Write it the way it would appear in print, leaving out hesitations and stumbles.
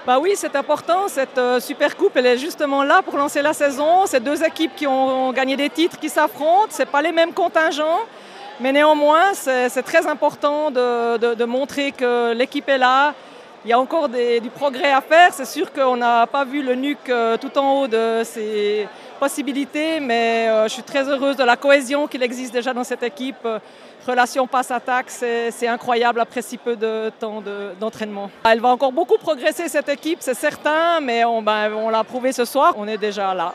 Bah oui, c'est important. Cette Super Coupe, elle est justement là pour lancer la saison. C'est deux équipes qui ont gagné des titres qui s'affrontent. Ce n'est pas les mêmes contingents. Mais néanmoins, c'est très important de montrer que l'équipe est là. Il y a encore du progrès à faire. C'est sûr qu'on n'a pas vu le NUC tout en haut de ses possibilités, mais je suis très heureuse de la cohésion qu'il existe déjà dans cette équipe. Relation passe-attaque, c'est incroyable après si peu de temps d'entraînement. Elle va encore beaucoup progresser cette équipe, c'est certain, mais on l'a prouvé ce soir, on est déjà là.